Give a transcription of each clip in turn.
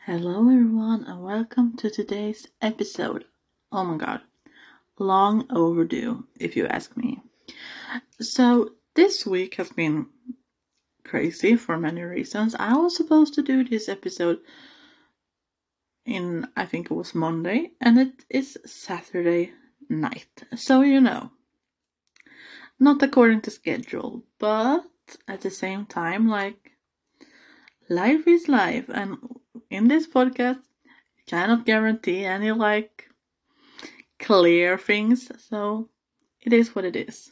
Hello everyone and welcome to today's episode. Oh my god, long overdue if you ask me. So this week has been crazy for many reasons. I was supposed to do this episode I think it was Monday, and it is Saturday night. So not according to schedule, but at the same time, life is life, and in this podcast cannot guarantee any clear things, so it is what it is.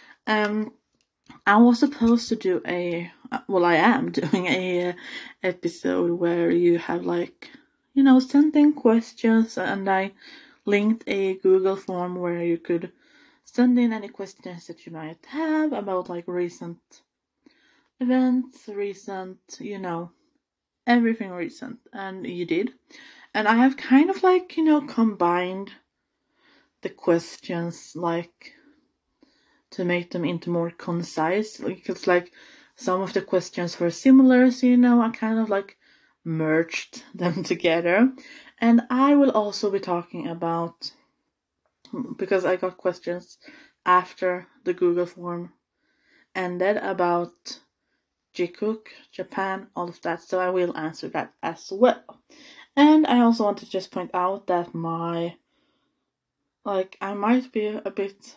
I was supposed to do I am doing a episode where you have sent in questions, and I linked a Google form where you could send in any questions that you might have about recent events, everything recent, and you did. And I have kind of combined the questions to make them into more concise, because some of the questions were similar, so I kind of merged them together. And I will also be talking about, because I got questions after the Google form ended about Jikook, Japan, all of that, so I will answer that as well. And I also want to just point out that I might be a bit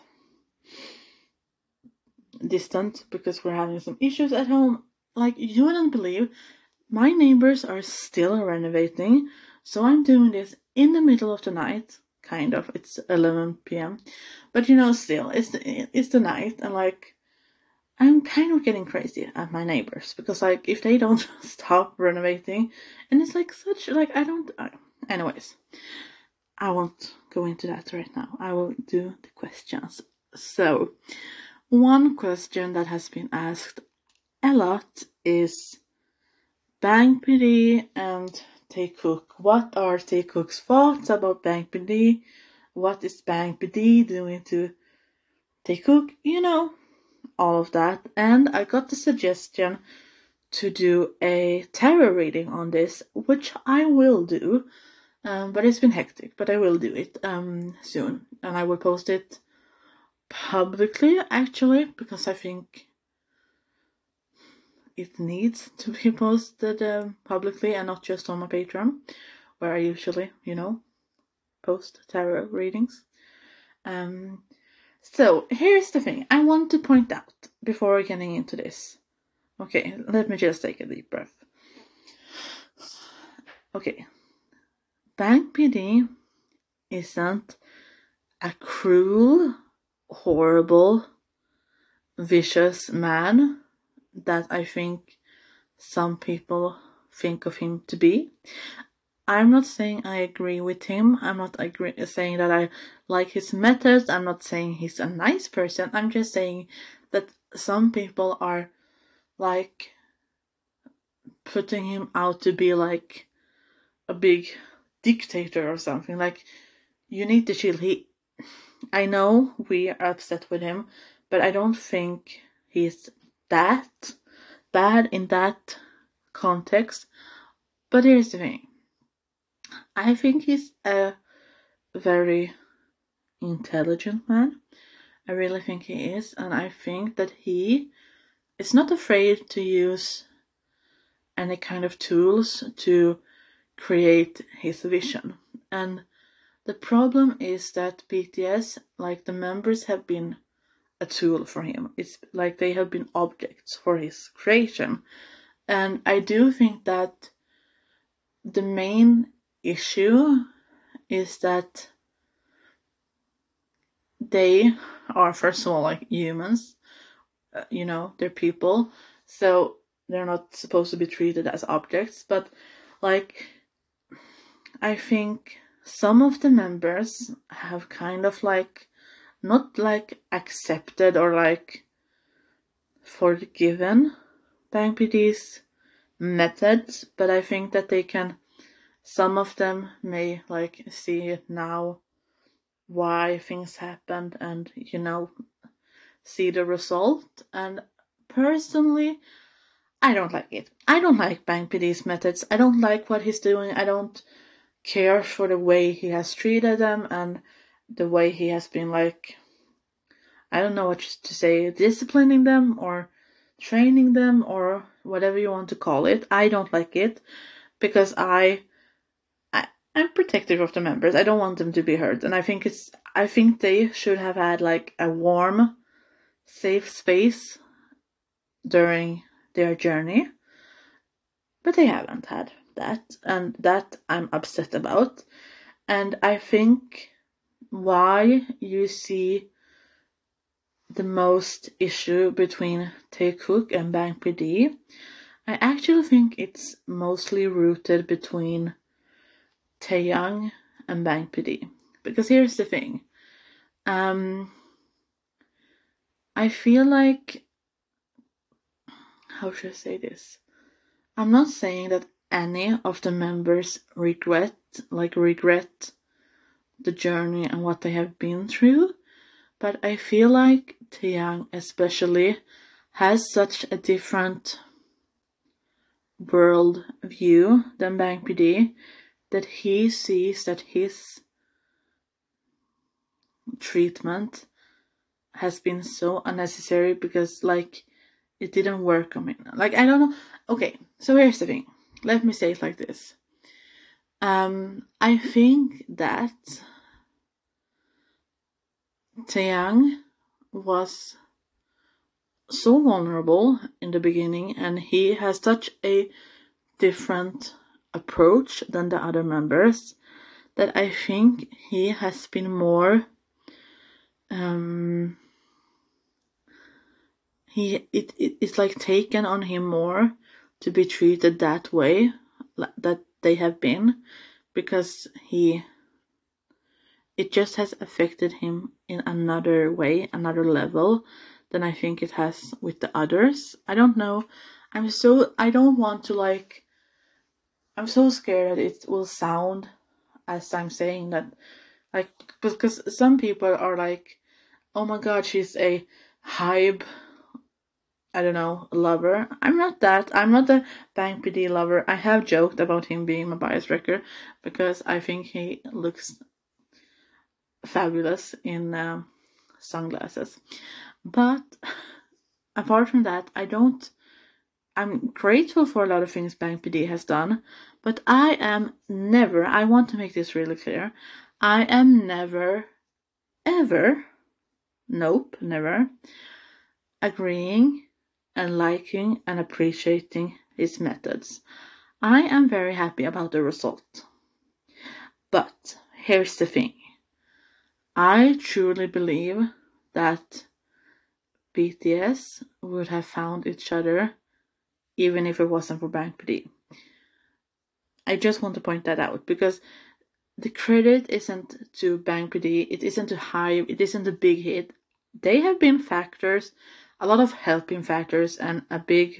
distant because we're having some issues at home. You wouldn't believe, my neighbors are still renovating, so I'm doing this in the middle of the night. Kind of, it's 11 p.m. But still, it's the night, and I'm kind of getting crazy at my neighbors because if they don't stop renovating, and it's anyways, I won't go into that right now. I will do the questions. So, one question that has been asked a lot is Bang PD and Taekook. What are Taekook's thoughts about Bang PD? What is Bang PD doing to Taekook? All of that. And I got the suggestion to do a tarot reading on this, which I will do. But it's been hectic, but I will do it soon. And I will post it publicly, actually, because I think it needs to be posted publicly and not just on my Patreon, where I usually, post tarot readings. So here's the thing I want to point out before getting into this. Okay, let me just take a deep breath. Okay, Bang PD isn't a cruel, horrible, vicious man that I think some people think of him to be. I'm not saying I agree with him. I'm not saying that I like his methods. I'm not saying he's a nice person. I'm just saying that some people are putting him out to be a big dictator or something. You need to chill. I know we are upset with him, but I don't think he's that bad in that context. But here's the thing. I think he's a very intelligent man. I really think he is, and I think that he is not afraid to use any kind of tools to create his vision. And the problem is that BTS, the members have been a tool for him. It's they have been objects for his creation. And I do think that the main issue is that they are, first of all, humans. They're people, so they're not supposed to be treated as objects. But I think some of the members have kind of not accepted or forgiven Bang PD's methods, but I think that some of them may see it now, why things happened, and see the result. And personally, I don't like it. I don't like Bang PD's methods. I don't like what he's doing. I don't care for the way he has treated them and the way he has been like, I don't know what to say, disciplining them or training them or whatever you want to call it. I don't like it because I'm protective of the members. I don't want them to be hurt, and I think they should have had like a warm, safe space during their journey, but they haven't had that, and that I'm upset about. And I think why you see the most issue between Taekook and Bang PD, I actually think it's mostly rooted between Taeyang and Bang PD. Because here's the thing. I feel like, how should I say this? I'm not saying that any of the members regret the journey and what they have been through, but I feel like Taeyang especially has such a different world view than Bang PD, that he sees that his treatment has been so unnecessary because like it didn't work on me. Like, I don't know. Okay, so here's the thing. Let me say it like this. I think that Taeyang was so vulnerable in the beginning, and he has such a different approach than the other members that I think he has been more it's like taken on him more to be treated that way that they have been, because it just has affected him in another way, another level than I think it has with the others. I don't know. I'm so scared that it will sound as I'm saying that, like, because some people are like, oh my god, she's a hype, I don't know, lover. I'm not that. I'm not a Bang PD lover. I have joked about him being my bias wrecker because I think he looks fabulous in sunglasses. But apart from that, I'm grateful for a lot of things Bang PD has done, but I am never, I want to make this really clear, I am never, ever, nope, never, agreeing and liking and appreciating his methods. I am very happy about the result. But here's the thing. I truly believe that BTS would have found each other even if it wasn't for Bang PD. I just want to point that out because the credit isn't to Bang PD, it isn't to Hybe, it isn't a big hit. They have been factors, a lot of helping factors, and a big,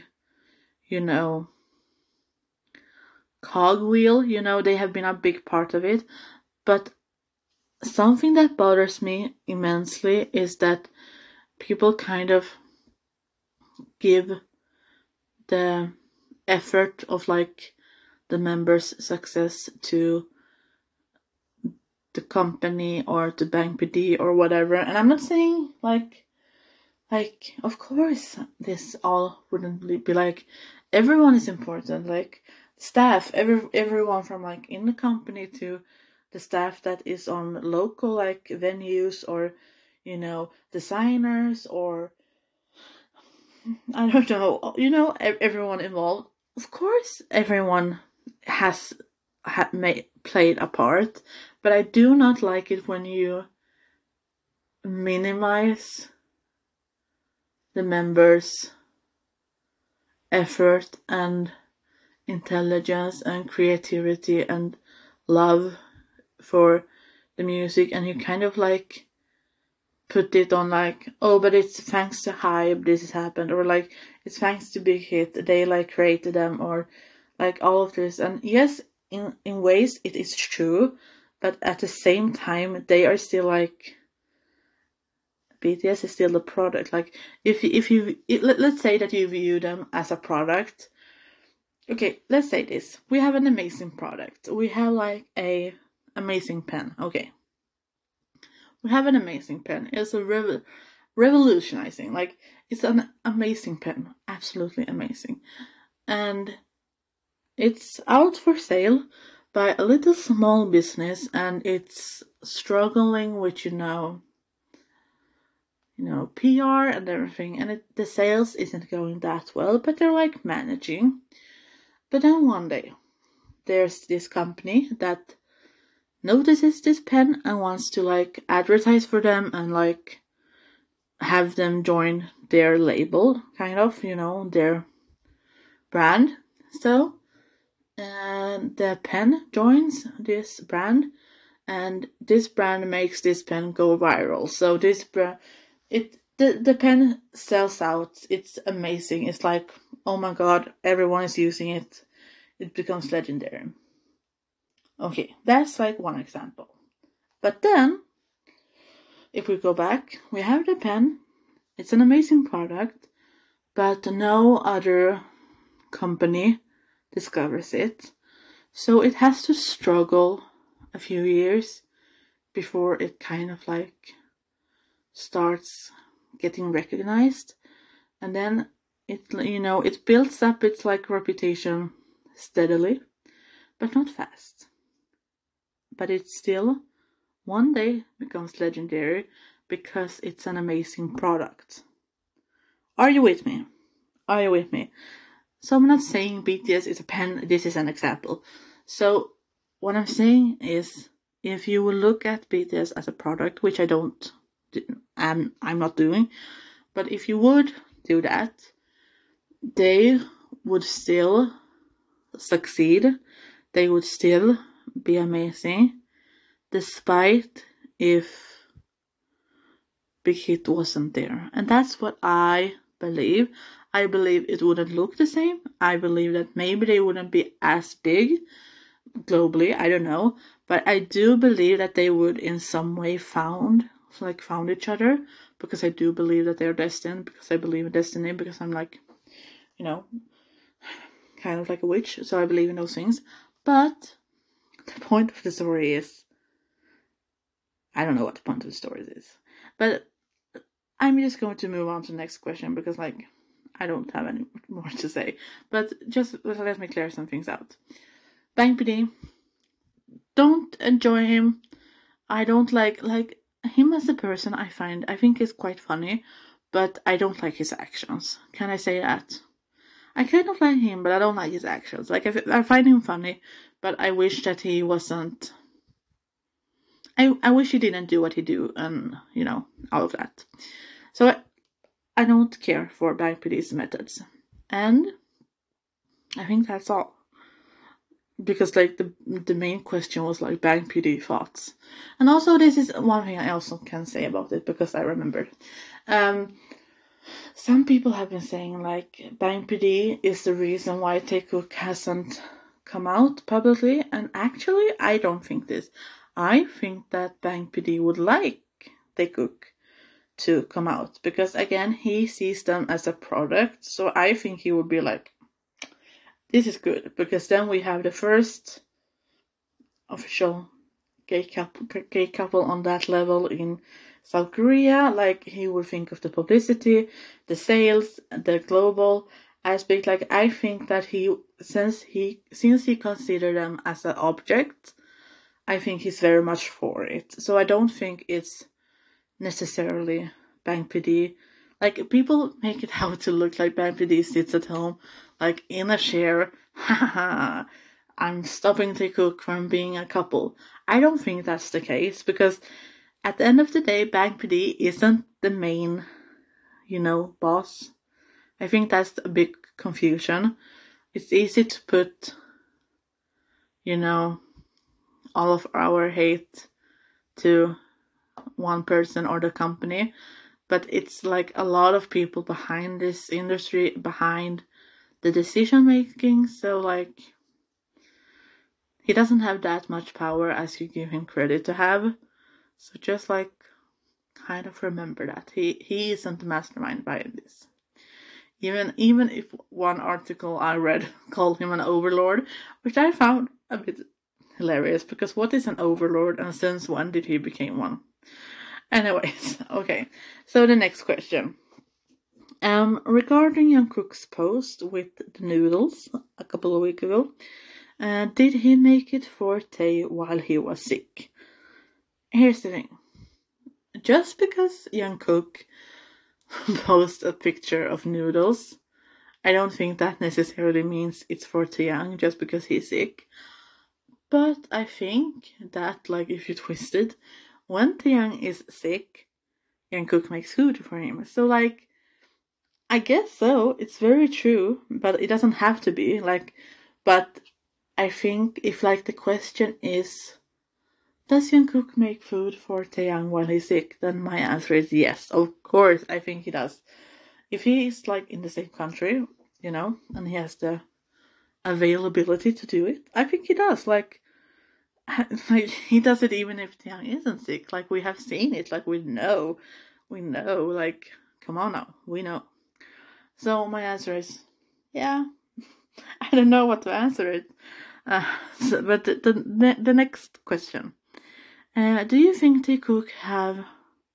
cogwheel, they have been a big part of it. But something that bothers me immensely is that people kind of give the effort of like the members' success to the company or to Bang PD or whatever. And I'm not saying like of course this all wouldn't be like, everyone is important, like staff, everyone from like in the company to the staff that is on local like venues or designers or I don't know, everyone involved. Of course everyone has played a part, but I do not like it when you minimize the members' effort and intelligence and creativity and love for the music, and you kind of like put it on like, oh, but it's thanks to Hybe this has happened, or like it's thanks to Big Hit, they like created them, or like all of this. And yes, in ways it is true, but at the same time they are still like BTS is still a product. Like let's say that you view them as a product. Okay, let's say this. We have an amazing product. We have like a amazing pen. Okay. We have an amazing pen. It's a revolutionizing. Like, it's an amazing pen. Absolutely amazing. And it's out for sale by a little small business, and it's struggling with, PR and everything, and the sales isn't going that well, but they're like managing. But then one day, there's this company that notices this pen and wants to like advertise for them and like have them join their label, kind of, their brand. So, and the pen joins this brand, and this brand makes this pen go viral. So this brand, the pen sells out. It's amazing. It's like, oh my god, everyone is using it. It becomes legendary. Okay, that's like one example. But then, if we go back, we have the pen. It's an amazing product, but no other company discovers it. So it has to struggle a few years before it kind of like starts getting recognized. And then it builds up its like reputation steadily, but not fast. But it still one day becomes legendary because it's an amazing product. Are you with me? Are you with me? So I'm not saying BTS is a pen. This is an example. So what I'm saying is, if you will look at BTS as a product, which I'm not doing, but if you would do that, they would still succeed. They would still be amazing, despite if Big Hit wasn't there. And that's what I believe. I believe it wouldn't look the same. I believe that maybe they wouldn't be as big globally. I don't know. But I do believe that they would in some way found each other, because I do believe that they're destined, because I believe in destiny, because I'm like, kind of like a witch. So I believe in those things. But the point of the story is, I don't know what the point of the story is. But I'm just going to move on to the next question, because I don't have any more to say. But just let me clear some things out. Bang PD, don't enjoy him. I don't like him as a person. I think he's quite funny, but I don't like his actions. Can I say that? I kind of like him, but I don't like his actions. Like, I find him funny, but I wish that he wasn't. I wish he didn't do what he do, and all of that. So I don't care for Bang PD's methods, and I think that's all. Because like the main question was like Bang PD thoughts, and also this is one thing I also can say about it, because I remembered. Some people have been saying like Bang PD is the reason why Taekook hasn't come out publicly, and actually I don't think this. I think that Bang PD would like Taekook to come out, because again, he sees them as a product. So I think he would be like, this is good, because then we have the first official gay couple on that level in South Korea. Like, he would think of the publicity, the sales, the global aspect. Like, I think that since he considered them as an object, I think he's very much for it. So I don't think it's necessarily Bang PD. Like, people make it out to look like Bang PD sits at home, like in a chair. Haha, I'm stopping Taekook from being a couple. I don't think that's the case, because at the end of the day, Bang PD isn't the main, boss. I think that's a big confusion. It's easy to put, all of our hate to one person or the company, but it's like a lot of people behind this industry, behind the decision making. So like, he doesn't have that much power as you give him credit to have. So just like kind of remember that he isn't the mastermind behind this. Even if one article I read called him an overlord, which I found a bit hilarious, because what is an overlord and since when did he become one? Anyways, okay. So the next question. Regarding Jungkook's post with the noodles a couple of weeks ago, did he make it for Tae while he was sick? Here's the thing. Just because Jungkook posts a picture of noodles, I don't think that necessarily means it's for Taeyang just because he's sick. But I think that, like, if you twist it, when Taeyang is sick, Jungkook makes food for him. So, like, I guess so. It's very true, but it doesn't have to be. Like, but I think if, like, the question is, does Jungkook make food for Taeyang while he's sick? Then my answer is yes. Of course, I think he does. If he is, like, in the same country, you know, and he has the availability to do it, I think he does. Like he does it even if Taeyang isn't sick. Like, we have seen it. Like, we know. Like, come on now, we know. So my answer is, yeah. I don't know what to answer it. But the next question. Do you think Taekook have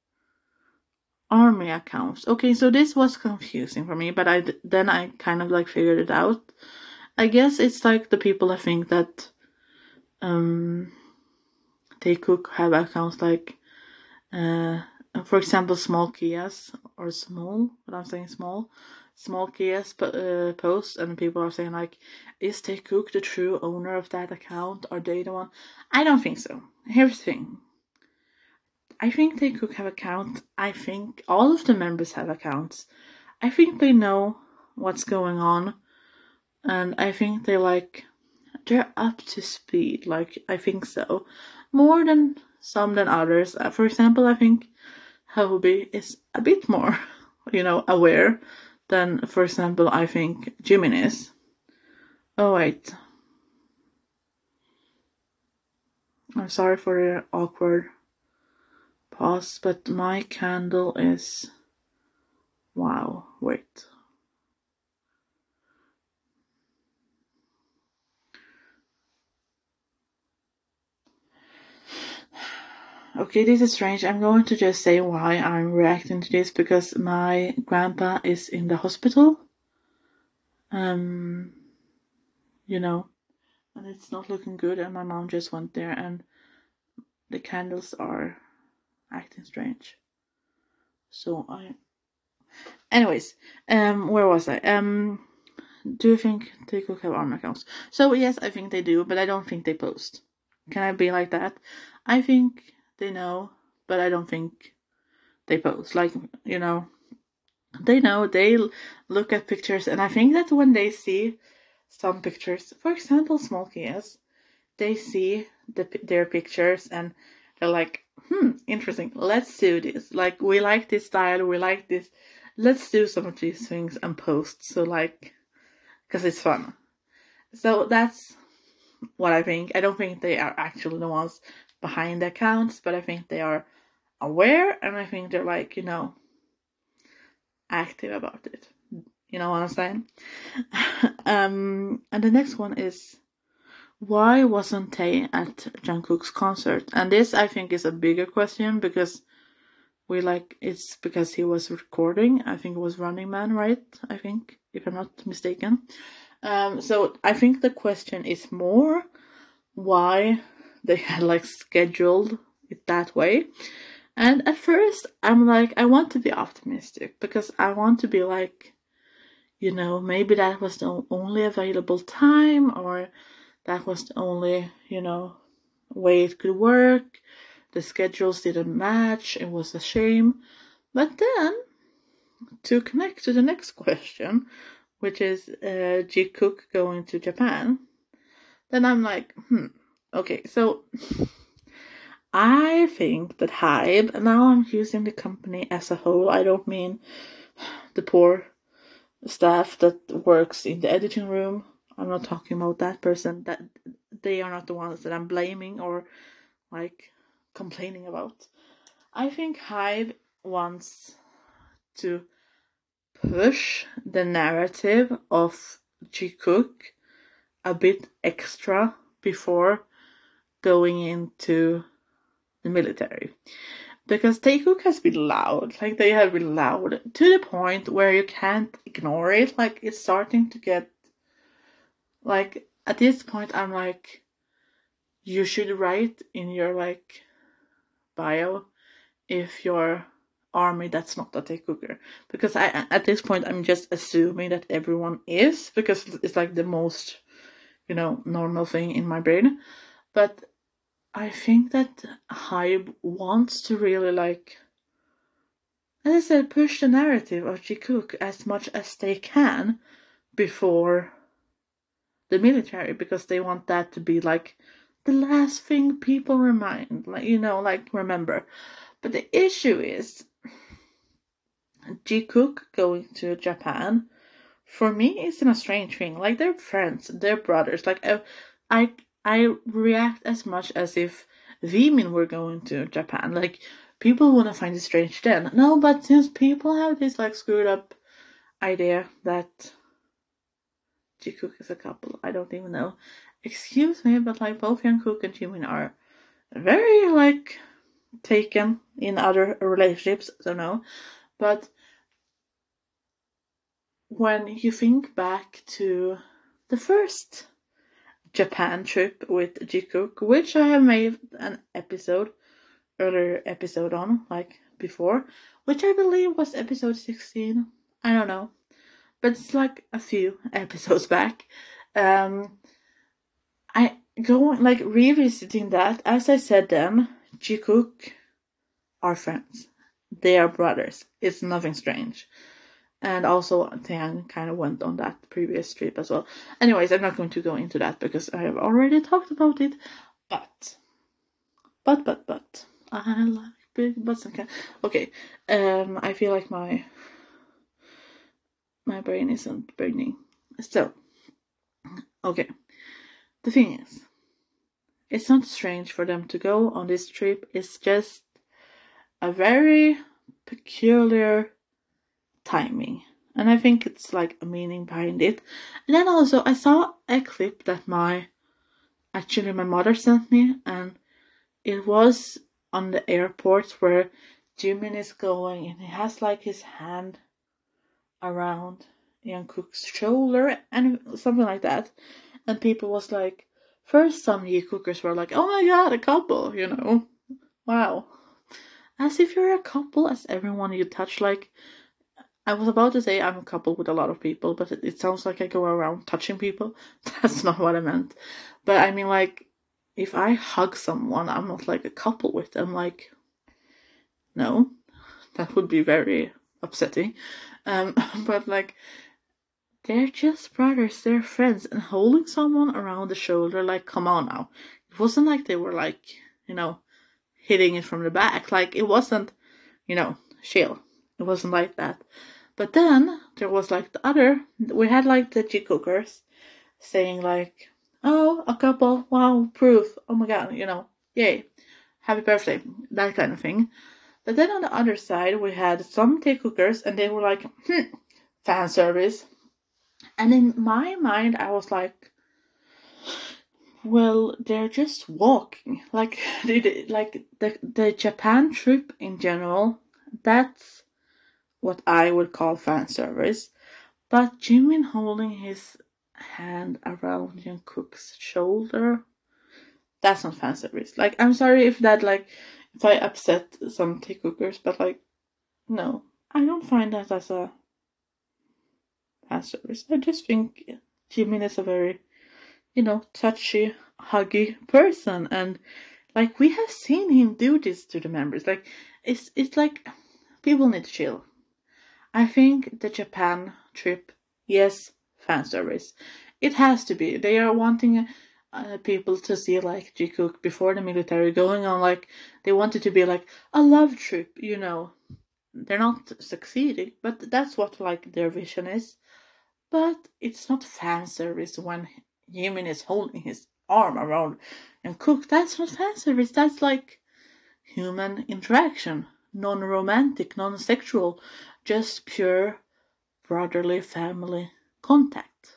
army accounts? Okay, so this was confusing for me, but I kind of like figured it out. I guess it's like the people that think that Taekook have accounts like, for example, small Kias or small, but I'm saying small Kias post, and people are saying like, is Taekook the true owner of that account? Are they the one? I don't think so. Here's the thing. I think Taekook have accounts. I think all of the members have accounts. I think they know what's going on, and I think they're up to speed. Like, I think so. More than some than others. For example, I think Hobie is a bit more, aware than, for example, I think Jimin is. Oh, wait. I'm sorry for the awkward pause, but my candle is... Wow, wait. Okay, this is strange. I'm going to just say why I'm reacting to this, because my grandpa is in the hospital. And it's not looking good, and my mom just went there, and the candles are acting strange. So anyways, where was I? Do you think they could have arm accounts? So yes, I think they do, but I don't think they post. Can I be like that? I think they know, but I don't think they post. Like, they know, they look at pictures, and I think that when they see some pictures, for example, small kids, they see their pictures and they're like, interesting, let's do this. Like, we like this style, we like this. Let's do some of these things and post. So, like, because it's fun. So that's what I think. I don't think they are actually the ones behind the accounts, but I think they are aware, and I think they're like, active about it. You know what I'm saying? And the next one is, why wasn't Tae at Jungkook's concert? And this, I think, is a bigger question, because it's because he was recording. I think it was Running Man, right? I think, if I'm not mistaken. So I think the question is more why they had scheduled it that way. And at first, I'm like, I want to be optimistic, because I want to be like, maybe that was the only available time, or that was the only, way it could work. The schedules didn't match. It was a shame. But then, to connect to the next question, which is Jikook going to Japan, then I'm like, okay, so I think that HYBE, and now I'm using the company as a whole, I don't mean the poor staff that works in the editing room. I'm not talking about that person. That they are not the ones that I'm blaming or complaining about. I think Hybe wants to push the narrative of Jikook a bit extra before going into the military. Because Taekook has been loud, like they have been loud to the point where you can't ignore it. Like it's starting to get, like at this point I'm like, you should write in your like bio if your army that's not a Taekooker. Because I at this point I'm just assuming that everyone is, because it's like the most, normal thing in my brain. But I think that Hybe wants to really like, as I said, push the narrative of Jikook as much as they can before the military, because they want that to be like the last thing people remember. But the issue is Jikook going to Japan, for me, isn't a strange thing. Like they're friends, they're brothers. Like I react as much as if Vimin were going to Japan. Like people wouldn't find it strange then. No, but since people have this like screwed up idea that Jikook is a couple, I don't even know. Excuse me, but like both Jungkook and Jimin are very like taken in other relationships, so no. But when you think back to the first Japan trip with Jikook, which I have made an earlier episode on, like before, which I believe was episode 16. I don't know, but it's like a few episodes back. I go like revisiting that. As I said then, Jikook are friends. They are brothers. It's nothing strange. And also, Taeyang kind of went on that previous trip as well. Anyways, I'm not going to go into that because I have already talked about it. But. I like big butts and cats. Okay, I feel like my brain isn't burning. So, okay. The thing is, it's not strange for them to go on this trip. It's just a very peculiar timing, and I think it's like a meaning behind it. And then also I saw a clip that my mother sent me, and it was on the airport where Jimin is going and he has like his hand around Jungkook's shoulder and something like that, and people was like, first some Jikookers were like, oh my god, a couple, wow, as if you're a couple, as everyone you touch. Like, I was about to say I'm a couple with a lot of people, but it sounds like I go around touching people. That's not what I meant. But I mean, like, if I hug someone, I'm not like a couple with them. Like, no, that would be very upsetting. But like, they're just brothers, they're friends, and holding someone around the shoulder, like, come on now. It wasn't like they were like, hitting it from the back. Like, it wasn't, chill. It wasn't like that. But then there was like we had like the Jikookers saying like, oh, a couple, wow, proof, oh my god, yay, happy birthday, that kind of thing. But then on the other side, we had some Taekookers, and they were like, fan service. And in my mind, I was like, well, they're just walking. Like, the Japan trip in general, that's what I would call fan service. But Jimin holding his hand around Jungkook's shoulder, that's not fan service. Like, I'm sorry if I upset some Taekookers, but like, no, I don't find that as a fan service. I just think Jimin is a very, touchy, huggy person, and like, we have seen him do this to the members. Like, it's like, people need to chill. I think the Japan trip, yes, fan service. It has to be. They are wanting people to see like Jikook before the military, going on like, they want it to be like a love trip, They're not succeeding, but that's what like their vision is. But it's not fan service when Jimin is holding his arm around and Cook. That's not fan service. That's like, human interaction, non-romantic, non-sexual, just pure brotherly family contact.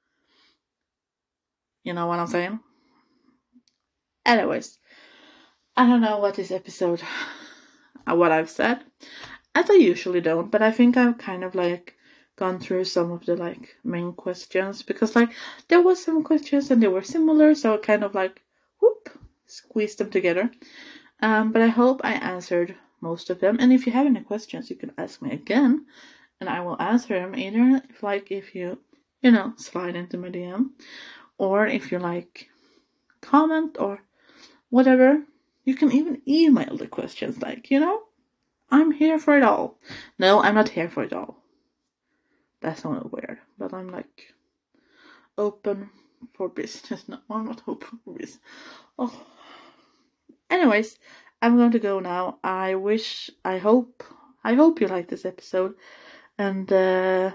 You know what I'm saying? Anyways, I don't know what this episode, what I've said, as I usually don't, but I think I've kind of like gone through some of the like main questions, because like there was some questions and they were similar, so I kind of like whoop squeezed them together. But I hope I answered most of them, and if you have any questions you can ask me again and I will answer them, either if you slide into my DM, or if you like comment or whatever. You can even email the questions, I'm here for it all. No, I'm not here for it all. That sounded weird, but I'm like open for business. No, I'm not open for business. Oh. Anyways, I'm going to go now. I hope you like this episode, and I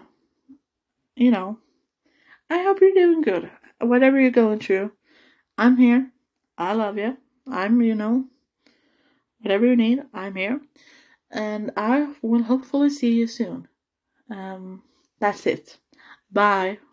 hope you're doing good. Whatever you're going through, I'm here. I love you. I'm, whatever you need, I'm here. And I will hopefully see you soon. That's it. Bye.